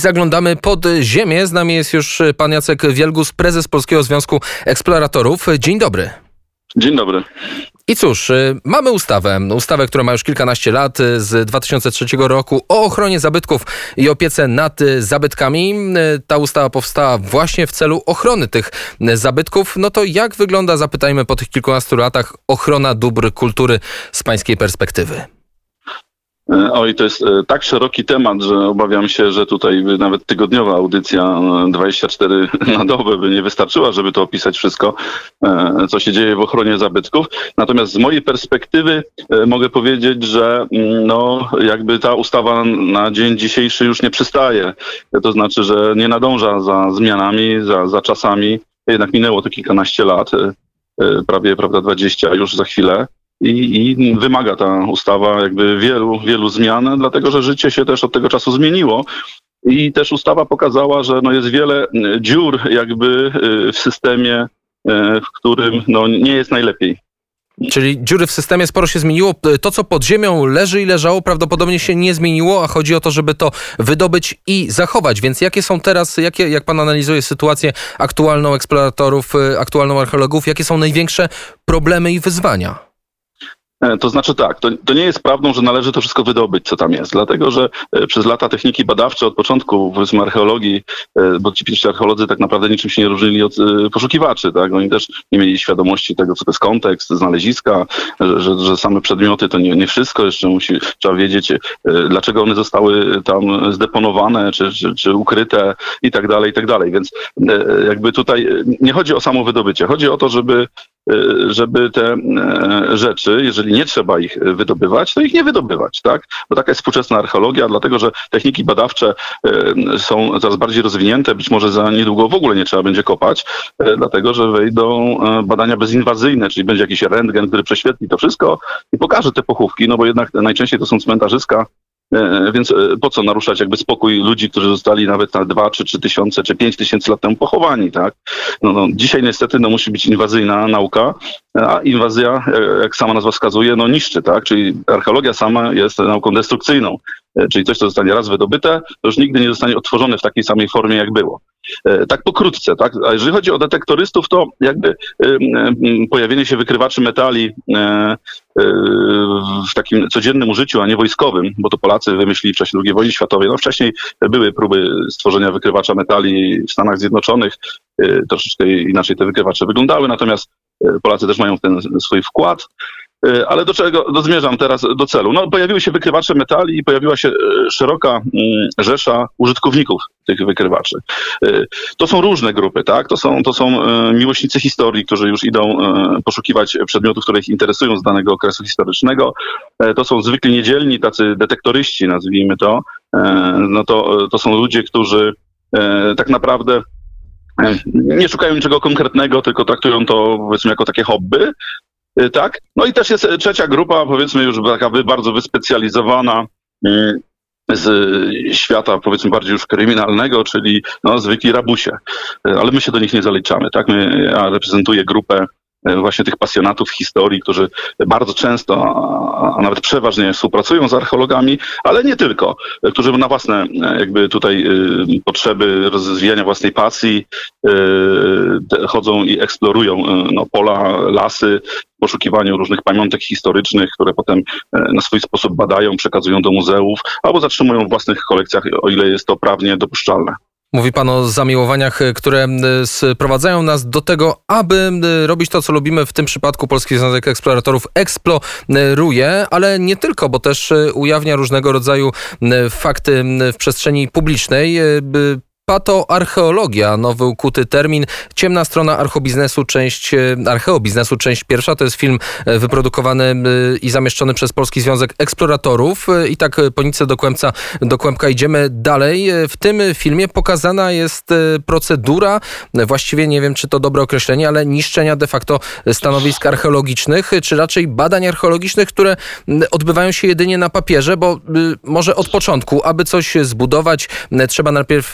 Zaglądamy pod ziemię. Z nami jest już pan Jacek Wielgus, prezes Polskiego Związku Eksploratorów. Dzień dobry. Dzień dobry. I cóż, mamy ustawę, która ma już kilkanaście lat, z 2003 roku o ochronie zabytków i opiece nad zabytkami. Ta ustawa powstała właśnie w celu ochrony tych zabytków. No to jak wygląda, zapytajmy po tych kilkunastu latach, ochrona dóbr kultury z pańskiej perspektywy? Oj, to jest tak szeroki temat, że obawiam się, że tutaj nawet tygodniowa audycja 24 na dobę by nie wystarczyła, żeby to opisać wszystko, co się dzieje w ochronie zabytków. Natomiast z mojej perspektywy mogę powiedzieć, że jakby ta ustawa na dzień dzisiejszy już nie przystaje. To znaczy, że nie nadąża za zmianami, za czasami. Jednak minęło to kilkanaście lat, prawie 20 już za chwilę. I wymaga ta ustawa jakby wielu zmian, dlatego że życie się też od tego czasu zmieniło. I też ustawa pokazała, że jest wiele dziur jakby w systemie, w którym nie jest najlepiej. Czyli dziury w systemie, sporo się zmieniło. To, co pod ziemią leży i leżało, prawdopodobnie się nie zmieniło, a chodzi o to, żeby to wydobyć i zachować. Więc jakie są teraz, jak pan analizuje sytuację aktualną eksploratorów, aktualną archeologów, jakie są największe problemy i wyzwania? To znaczy tak, to nie jest prawdą, że należy to wszystko wydobyć, co tam jest, dlatego że przez lata techniki badawcze od początku, powiedzmy, archeologii, bo ci pierwsi archeolodzy tak naprawdę niczym się nie różnili od poszukiwaczy, tak? Oni też nie mieli świadomości tego, co to jest kontekst, znaleziska, że same przedmioty to nie wszystko, jeszcze trzeba wiedzieć, dlaczego one zostały tam zdeponowane, czy ukryte i tak dalej, więc jakby tutaj nie chodzi o samo wydobycie, chodzi o to, żeby te rzeczy, jeżeli nie trzeba ich wydobywać, to ich nie wydobywać, tak? Bo taka jest współczesna archeologia, dlatego że techniki badawcze są coraz bardziej rozwinięte, być może za niedługo w ogóle nie trzeba będzie kopać, dlatego że wejdą badania bezinwazyjne, czyli będzie jakiś rentgen, który prześwietli to wszystko i pokaże te pochówki, bo jednak najczęściej to są cmentarzyska. Więc po co naruszać jakby spokój ludzi, którzy zostali nawet na 2, czy 3 tysiące, czy 5 tysięcy lat temu pochowani, tak? Dzisiaj niestety musi być inwazyjna nauka, a inwazja, jak sama nazwa wskazuje, niszczy, tak? Czyli archeologia sama jest nauką destrukcyjną. Czyli coś, co zostanie raz wydobyte, to już nigdy nie zostanie odtworzone w takiej samej formie, jak było. Tak pokrótce, tak? A jeżeli chodzi o detektorystów, to jakby pojawienie się wykrywaczy metali w takim codziennym użyciu, a nie wojskowym, bo to Polacy wymyślili w czasie II wojny światowej. Wcześniej były próby stworzenia wykrywacza metali w Stanach Zjednoczonych. Troszeczkę inaczej te wykrywacze wyglądały, natomiast Polacy też mają ten swój wkład. Ale do czego zmierzam teraz do celu? Pojawiły się wykrywacze metali i pojawiła się szeroka rzesza użytkowników tych wykrywaczy. To są różne grupy, tak? To są miłośnicy historii, którzy już idą poszukiwać przedmiotów, które ich interesują z danego okresu historycznego. To są zwykli niedzielni, tacy detektoryści, nazwijmy to. To są ludzie, którzy tak naprawdę nie szukają niczego konkretnego, tylko traktują to, powiedzmy, jako takie hobby. Tak? I też jest trzecia grupa, powiedzmy już taka bardzo wyspecjalizowana z świata, powiedzmy, bardziej już kryminalnego, czyli zwykli rabusie. Ale my się do nich nie zaliczamy, tak? Ja reprezentuję grupę właśnie tych pasjonatów historii, którzy bardzo często, a nawet przeważnie współpracują z archeologami, ale nie tylko, którzy na własne jakby tutaj potrzeby rozwijania własnej pasji chodzą i eksplorują pola, lasy w poszukiwaniu różnych pamiątek historycznych, które potem na swój sposób badają, przekazują do muzeów albo zatrzymują w własnych kolekcjach, o ile jest to prawnie dopuszczalne. Mówi pan o zamiłowaniach, które sprowadzają nas do tego, aby robić to, co lubimy. W tym przypadku Polski Związek Eksploratorów eksploruje, ale nie tylko, bo też ujawnia różnego rodzaju fakty w przestrzeni publicznej. Patoarcheologia, nowy ukuty termin. Ciemna strona archeobiznesu, część pierwsza. To jest film wyprodukowany i zamieszczony przez Polski Związek Eksploratorów. I tak po nitce do kłębka idziemy dalej. W tym filmie pokazana jest procedura, właściwie nie wiem, czy to dobre określenie, ale niszczenia de facto stanowisk archeologicznych, czy raczej badań archeologicznych, które odbywają się jedynie na papierze, bo może od początku, aby coś zbudować, trzeba najpierw sprawdzić,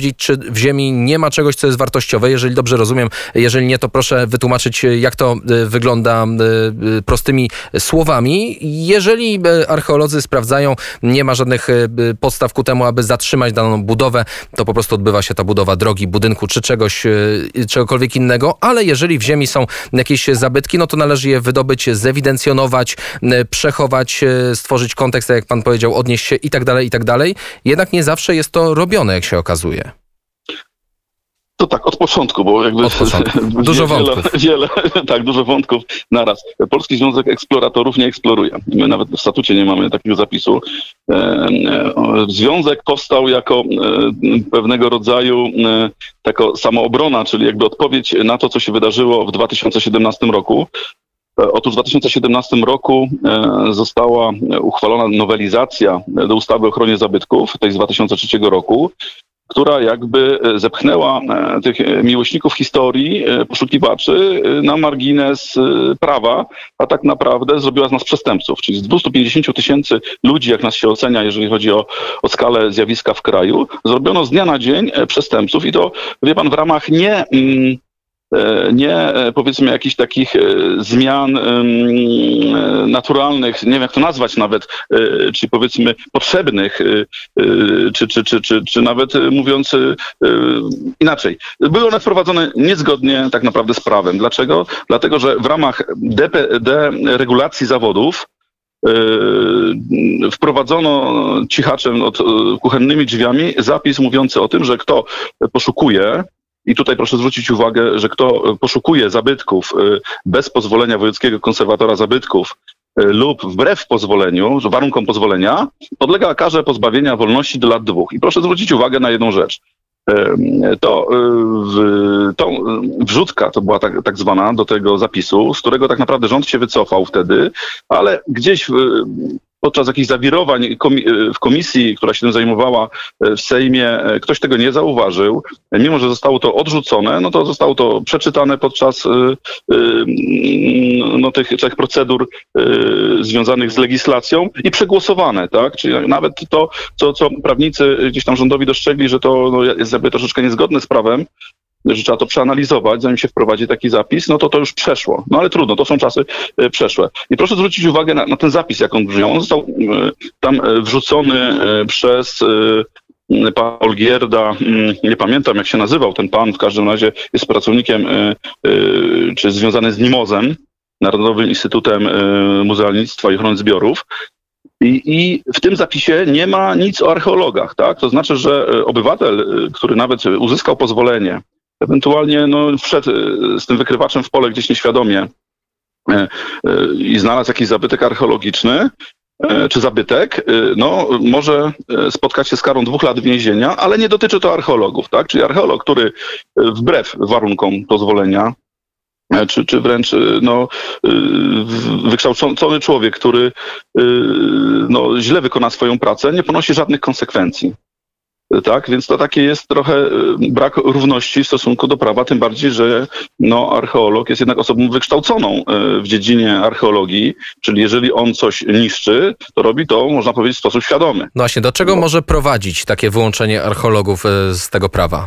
sprawdzić, czy w ziemi nie ma czegoś, co jest wartościowe. Jeżeli dobrze rozumiem, jeżeli nie, to proszę wytłumaczyć, jak to wygląda prostymi słowami. Jeżeli archeolodzy sprawdzają, nie ma żadnych podstaw ku temu, aby zatrzymać daną budowę, to po prostu odbywa się ta budowa drogi, budynku czy czegokolwiek innego, ale jeżeli w ziemi są jakieś zabytki, no to należy je wydobyć, zewidencjonować, przechować, stworzyć kontekst, tak jak pan powiedział, odnieść się i tak dalej, i tak dalej. Jednak nie zawsze jest to robione, jak się okazuje. To tak, od początku, bo jakby od początku. Dużo wątków. Tak, dużo wątków naraz. Polski Związek Eksploratorów nie eksploruje. My nawet w statucie nie mamy takiego zapisu. Związek powstał jako pewnego rodzaju taka samoobrona, czyli jakby odpowiedź na to, co się wydarzyło w 2017 roku. Otóż w 2017 roku została uchwalona nowelizacja do ustawy o ochronie zabytków, tej z 2003 roku, która jakby zepchnęła tych miłośników historii, poszukiwaczy na margines prawa, a tak naprawdę zrobiła z nas przestępców. Czyli z 250 000 ludzi, jak nas się ocenia, jeżeli chodzi o skalę zjawiska w kraju, zrobiono z dnia na dzień przestępców i to, wie pan, w ramach nie powiedzmy jakichś takich zmian naturalnych, nie wiem jak to nazwać nawet, czy powiedzmy potrzebnych, czy nawet mówiąc inaczej. Były one wprowadzone niezgodnie tak naprawdę z prawem. Dlaczego? Dlatego, że w ramach deregulacji zawodów wprowadzono cichaczem kuchennymi drzwiami zapis mówiący o tym, że kto poszukuje, i tutaj proszę zwrócić uwagę, że kto poszukuje zabytków bez pozwolenia wojewódzkiego konserwatora zabytków lub wbrew pozwoleniu, warunkom pozwolenia, podlega karze pozbawienia wolności do lat 2. I proszę zwrócić uwagę na jedną rzecz. To wrzutka to była tak zwana do tego zapisu, z którego tak naprawdę rząd się wycofał wtedy, ale gdzieś podczas jakichś zawirowań w komisji, która się tym zajmowała w Sejmie, ktoś tego nie zauważył. Mimo że zostało to odrzucone, no to zostało to przeczytane podczas tych trzech procedur związanych z legislacją i przegłosowane, tak? Czyli nawet to, co prawnicy gdzieś tam rządowi dostrzegli, że to jest jakby troszeczkę niezgodne z prawem, że trzeba to przeanalizować, zanim się wprowadzi taki zapis, no to już przeszło. No ale trudno, to są czasy przeszłe. I proszę zwrócić uwagę na ten zapis, jak on brzmiał. On został tam wrzucony przez pana Olgierda, nie pamiętam jak się nazywał ten pan, w każdym razie jest pracownikiem, czy związany z NIMOZ-em, Narodowym Instytutem Muzealnictwa i Ochrony Zbiorów. I w tym zapisie nie ma nic o archeologach, tak? To znaczy, że obywatel, który nawet uzyskał pozwolenie, ewentualnie wszedł z tym wykrywaczem w pole gdzieś nieświadomie i znalazł jakiś zabytek archeologiczny, czy zabytek, może spotkać się z karą 2 lat więzienia, ale nie dotyczy to archeologów, tak? Czyli archeolog, który wbrew warunkom pozwolenia, czy wręcz wykształcony człowiek, który źle wykona swoją pracę, nie ponosi żadnych konsekwencji. Tak, więc to takie jest trochę brak równości w stosunku do prawa, tym bardziej, że archeolog jest jednak osobą wykształconą w dziedzinie archeologii, czyli jeżeli on coś niszczy, to robi to, można powiedzieć, w sposób świadomy. No właśnie, do czego może prowadzić takie wyłączenie archeologów z tego prawa?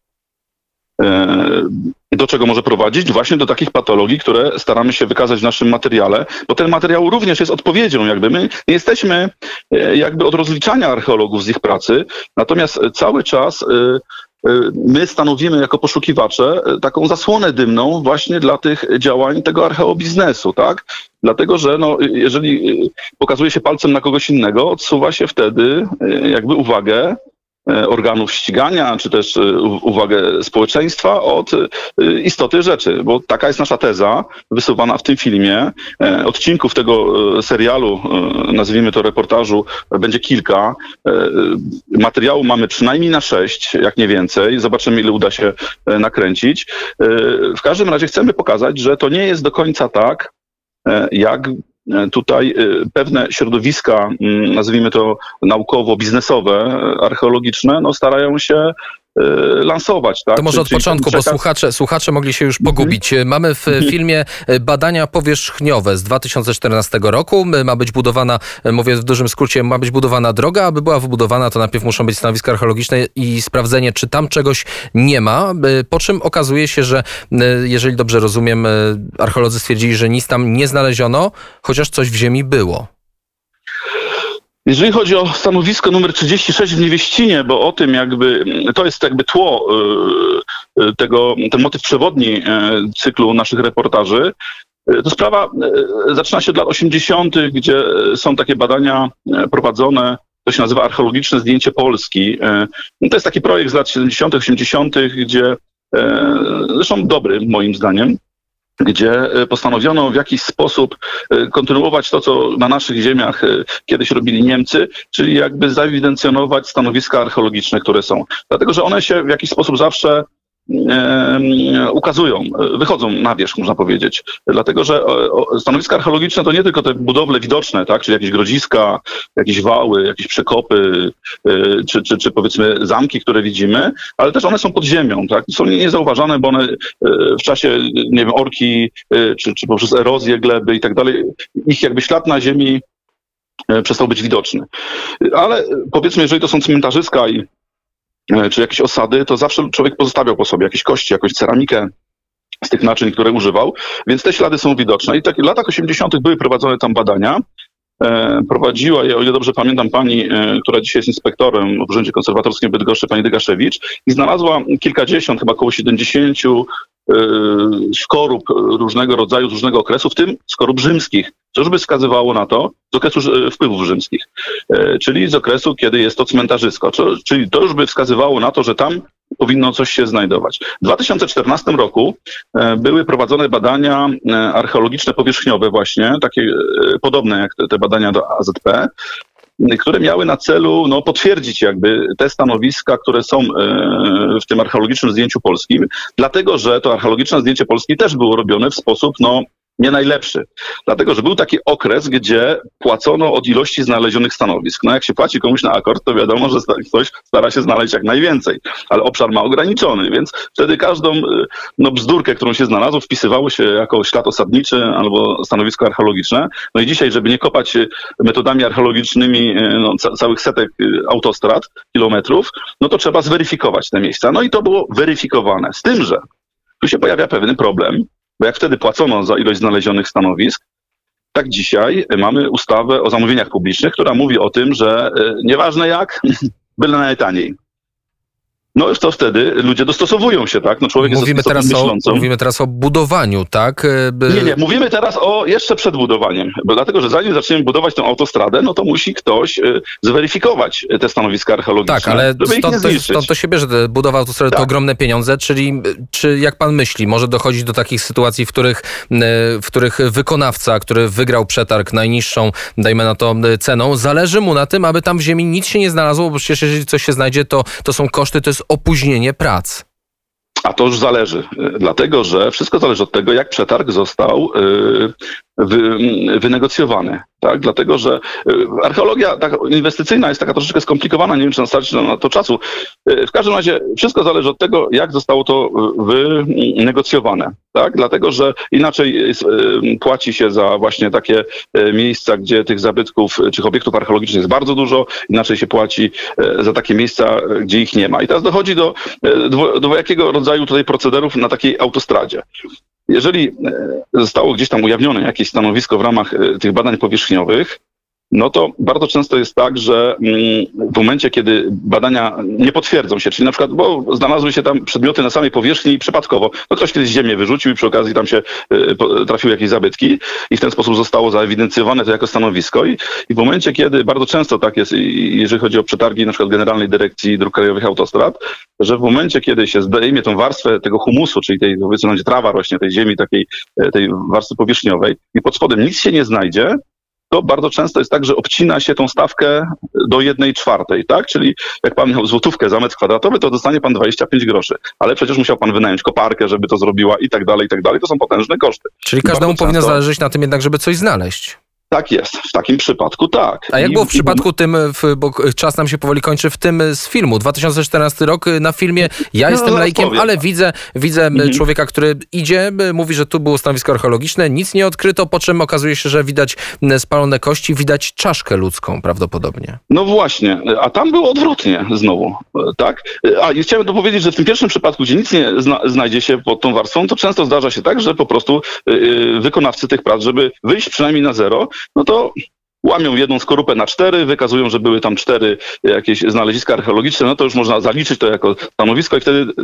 Do czego może prowadzić? Właśnie do takich patologii, które staramy się wykazać w naszym materiale, bo ten materiał również jest odpowiedzią. My nie jesteśmy od rozliczania archeologów z ich pracy, natomiast cały czas my stanowimy jako poszukiwacze taką zasłonę dymną właśnie dla tych działań tego archeobiznesu, tak? Dlatego, że jeżeli pokazuje się palcem na kogoś innego, odsuwa się wtedy uwagę organów ścigania, czy też uwagę społeczeństwa od istoty rzeczy, bo taka jest nasza teza wysuwana w tym filmie. Odcinków tego serialu, nazwijmy to reportażu, będzie kilka. Materiału mamy przynajmniej na 6, jak nie więcej. Zobaczymy, ile uda się nakręcić. W każdym razie chcemy pokazać, że to nie jest do końca tak, jak tutaj pewne środowiska, nazwijmy to naukowo-biznesowe, archeologiczne, starają się lansować. Tak? To może od początku, bo słuchacze mogli się już pogubić. Mamy w filmie badania powierzchniowe z 2014 roku. Ma być budowana, mówię w dużym skrócie, ma być budowana droga. Aby była wybudowana, to najpierw muszą być stanowiska archeologiczne i sprawdzenie, czy tam czegoś nie ma. Po czym okazuje się, że jeżeli dobrze rozumiem, archeolodzy stwierdzili, że nic tam nie znaleziono, chociaż coś w ziemi było. Jeżeli chodzi o stanowisko numer 36 w Niewieścinie, bo o tym to jest tło ten motyw przewodni cyklu naszych reportaży, to sprawa zaczyna się od lat 80., gdzie są takie badania prowadzone, to się nazywa archeologiczne zdjęcie Polski. To jest taki projekt z lat 70., 80., gdzie, zresztą dobry moim zdaniem, gdzie postanowiono w jakiś sposób kontynuować to, co na naszych ziemiach kiedyś robili Niemcy, czyli zaewidencjonować stanowiska archeologiczne, które są. Dlatego, że one się w jakiś sposób zawsze ukazują, wychodzą na wierzch, można powiedzieć. Dlatego, że stanowiska archeologiczne to nie tylko te budowle widoczne, tak, czyli jakieś grodziska, jakieś wały, jakieś przekopy, czy powiedzmy zamki, które widzimy, ale też one są pod ziemią, tak, są niezauważane, bo one w czasie, nie wiem, orki, czy poprzez erozję gleby i tak dalej, ich ślad na ziemi przestał być widoczny. Ale powiedzmy, jeżeli to są cmentarzyska czy jakieś osady, to zawsze człowiek pozostawiał po sobie jakieś kości, jakąś ceramikę z tych naczyń, które używał, więc te ślady są widoczne. I w latach 80. były prowadzone tam badania. Prowadziła je, o ile dobrze pamiętam, pani, która dzisiaj jest inspektorem w Urzędzie Konserwatorskim w Bydgoszczy, pani Dygaszewicz, i znalazła kilkadziesiąt, chyba około 70 skorup różnego rodzaju, z różnego okresu, w tym skorup rzymskich, co już by wskazywało na to, z okresu wpływów rzymskich, czyli z okresu, kiedy jest to cmentarzysko, czyli to już by wskazywało na to, że tam powinno coś się znajdować. W 2014 roku były prowadzone badania archeologiczne powierzchniowe właśnie, takie podobne jak te badania do AZP, które miały na celu potwierdzić te stanowiska, które są w tym archeologicznym zdjęciu polskim, dlatego że to archeologiczne zdjęcie Polski też było robione w sposób nie najlepszy. Dlatego, że był taki okres, gdzie płacono od ilości znalezionych stanowisk. Jak się płaci komuś na akord, to wiadomo, że ktoś stara się znaleźć jak najwięcej, ale obszar ma ograniczony, więc wtedy każdą bzdurkę, którą się znalazło, wpisywało się jako ślad osadniczy albo stanowisko archeologiczne. I dzisiaj, żeby nie kopać metodami archeologicznymi całych setek autostrad, kilometrów, to trzeba zweryfikować te miejsca. I to było weryfikowane. Z tym, że tu się pojawia pewien problem, bo jak wtedy płacono za ilość znalezionych stanowisk, tak dzisiaj mamy ustawę o zamówieniach publicznych, która mówi o tym, że nieważne jak, byle najtaniej. Już to wtedy ludzie dostosowują się, tak? Człowiek Mówimy teraz o budowaniu, tak? Nie, mówimy teraz jeszcze przed budowaniem, bo dlatego, że zanim zaczniemy budować tę autostradę, to musi ktoś zweryfikować te stanowiska archeologiczne. Tak, ale stąd to się bierze, budowa autostrady to ogromne pieniądze, czyli czy jak pan myśli, może dochodzić do takich sytuacji, w których wykonawca, który wygrał przetarg najniższą, dajmy na to, ceną, zależy mu na tym, aby tam w ziemi nic się nie znalazło, bo przecież jeżeli coś się znajdzie, to są koszty, to jest opóźnienie prac. A to już zależy, dlatego że wszystko zależy od tego, jak przetarg został wynegocjowany. Tak? Dlatego, że archeologia inwestycyjna jest taka troszeczkę skomplikowana, nie wiem, czy nam starczy na to czasu. W każdym razie wszystko zależy od tego, jak zostało to wynegocjowane. Tak? Dlatego, że inaczej płaci się za właśnie takie miejsca, gdzie tych zabytków czy obiektów archeologicznych jest bardzo dużo, inaczej się płaci za takie miejsca, gdzie ich nie ma. I teraz dochodzi do dwojakiego rodzaju tutaj procederów na takiej autostradzie. Jeżeli zostało gdzieś tam ujawnione jakieś stanowisko w ramach tych badań powierzchniowych, to bardzo często jest tak, że w momencie, kiedy badania nie potwierdzą się, czyli na przykład, bo znalazły się tam przedmioty na samej powierzchni przypadkowo, ktoś kiedyś ziemię wyrzucił i przy okazji tam się trafiły jakieś zabytki i w ten sposób zostało zaewidencjonowane to jako stanowisko i w momencie, kiedy bardzo często tak jest, jeżeli chodzi o przetargi na przykład Generalnej Dyrekcji Dróg Krajowych Autostrad, że w momencie, kiedy się zdejmie tą warstwę tego humusu, czyli tej, powiedzmy, gdzie trawa rośnie, tej ziemi takiej, tej warstwy powierzchniowej i pod spodem nic się nie znajdzie, to bardzo często jest tak, że obcina się tą stawkę do 1/4, tak? Czyli jak pan miał złotówkę za metr kwadratowy, to dostanie pan 25 groszy. Ale przecież musiał pan wynająć koparkę, żeby to zrobiła i tak dalej, i tak dalej. To są potężne koszty. Czyli każdemu powinno zależeć na tym jednak, żeby coś znaleźć. Tak jest, w takim przypadku tak. A jak było w przypadku tym, bo czas nam się powoli kończy, w tym z filmu, 2014 rok, na filmie ja jestem laikiem, ale widzę człowieka, który idzie, mówi, że tu było stanowisko archeologiczne, nic nie odkryto, po czym okazuje się, że widać spalone kości, widać czaszkę ludzką prawdopodobnie. No właśnie, a tam było odwrotnie znowu, tak? A i chciałem dopowiedzieć, że w tym pierwszym przypadku, gdzie nic nie znajdzie się pod tą warstwą, to często zdarza się tak, że po prostu wykonawcy tych prac, żeby wyjść przynajmniej na zero, no to łamią jedną skorupę na 4, wykazują, że były tam 4 jakieś znaleziska archeologiczne, no to już można zaliczyć to jako stanowisko i wtedy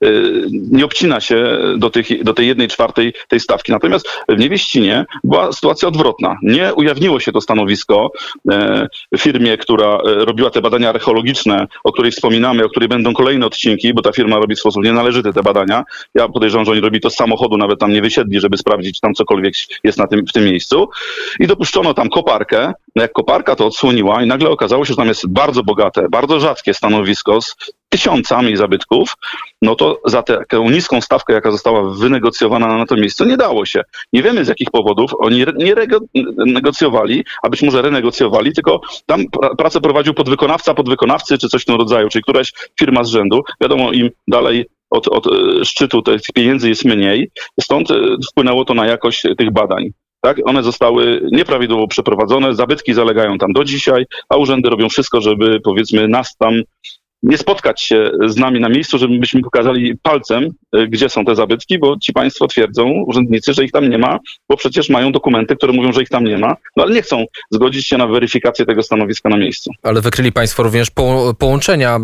nie obcina się do tej 1/4 tej stawki. Natomiast w Niewieścinie była sytuacja odwrotna. Nie ujawniło się to stanowisko firmie, która robiła te badania archeologiczne, o której wspominamy, o której będą kolejne odcinki, bo ta firma robi w sposób nienależyty te badania. Ja podejrzewam, że oni robili to z samochodu, nawet tam nie wysiedli, żeby sprawdzić, czy tam cokolwiek jest w tym miejscu. I dopuszczono tam koparkę. No jak koparka to odsłoniła i nagle okazało się, że tam jest bardzo bogate, bardzo rzadkie stanowisko z tysiącami zabytków, no to za taką niską stawkę, jaka została wynegocjowana na to miejsce, nie dało się. Nie wiemy z jakich powodów. Oni nie negocjowali, a być może renegocjowali, tylko tam pracę prowadził podwykonawcy czy coś w tym rodzaju, czyli któraś firma z rzędu. Wiadomo, im dalej od szczytu tych pieniędzy jest mniej, stąd wpłynęło to na jakość tych badań. Tak, one zostały nieprawidłowo przeprowadzone, zabytki zalegają tam do dzisiaj, a urzędy robią wszystko, żeby powiedzmy nas tam nie spotkać się z nami na miejscu, żebyśmy pokazali palcem, gdzie są te zabytki, bo ci państwo twierdzą, urzędnicy, że ich tam nie ma, bo przecież mają dokumenty, które mówią, że ich tam nie ma, no ale nie chcą zgodzić się na weryfikację tego stanowiska na miejscu. Ale wykryli państwo również połączenia.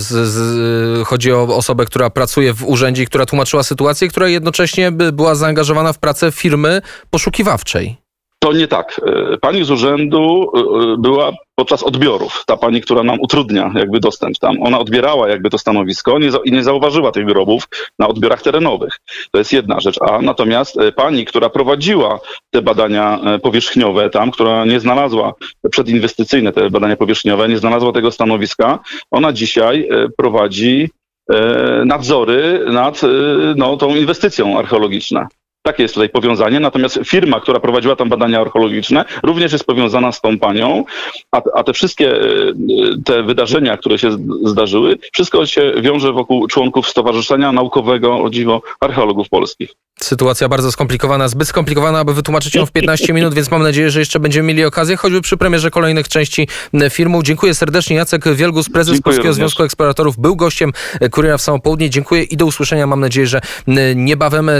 Chodzi o osobę, która pracuje w urzędzie, która tłumaczyła sytuację, która jednocześnie była zaangażowana w pracę firmy poszukiwawczej. To nie tak. Pani z urzędu była podczas odbiorów. Ta pani, która nam utrudnia jakby dostęp tam. Ona odbierała jakby to stanowisko i nie zauważyła tych grobów na odbiorach terenowych. To jest jedna rzecz. A natomiast pani, która prowadziła te badania powierzchniowe tam, która nie znalazła, przedinwestycyjne te badania powierzchniowe, nie znalazła tego stanowiska, ona dzisiaj prowadzi nadzory nad tą inwestycją archeologiczną. Takie jest tutaj powiązanie, natomiast firma, która prowadziła tam badania archeologiczne, również jest powiązana z tą panią, a te wszystkie te wydarzenia, które się zdarzyły, wszystko się wiąże wokół członków Stowarzyszenia Naukowego, o dziwo, Archeologów Polskich. Sytuacja bardzo skomplikowana, zbyt skomplikowana, aby wytłumaczyć ją w 15 minut, więc mam nadzieję, że jeszcze będziemy mieli okazję, choćby przy premierze kolejnych części filmu. Dziękuję serdecznie. Jacek Wielgus, prezes Polskiego Związku Eksploratorów, był gościem Kuriera w samo południe. Dziękuję i do usłyszenia. Mam nadzieję, że niebawem.